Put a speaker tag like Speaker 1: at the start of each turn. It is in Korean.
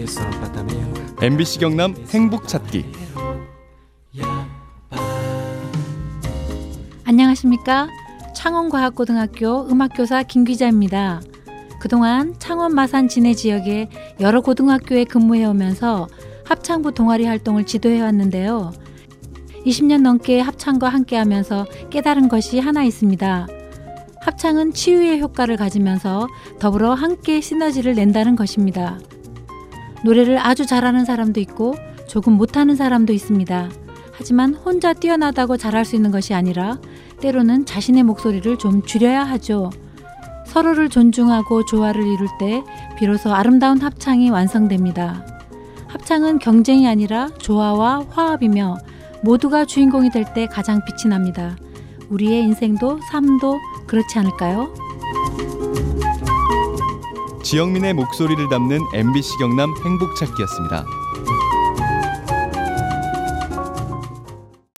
Speaker 1: MBC 경남 행복찾기.
Speaker 2: 안녕하십니까? 창원과학고등학교 음악교사 김귀자입니다. 그동안 창원 마산 진해 지역의 여러 고등학교에 근무해오면서 합창부 동아리 활동을 지도해왔는데요. 20년 넘게 합창과 함께하면서 깨달은 것이 하나 있습니다. 합창은 치유의 효과를 가지면서 더불어 함께 시너지를 낸다는 것입니다. 노래를 아주 잘하는 사람도 있고 조금 못하는 사람도 있습니다. 하지만 혼자 뛰어나다고 잘할 수 있는 것이 아니라 때로는 자신의 목소리를 좀 줄여야 하죠. 서로를 존중하고 조화를 이룰 때 비로소 아름다운 합창이 완성됩니다. 합창은 경쟁이 아니라 조화와 화합이며 모두가 주인공이 될 때 가장 빛이 납니다. 우리의 인생도 삶도 그렇지 않을까요?
Speaker 1: 지영민의 목소리를 담는 MBC 경남 행복찾기였습니다.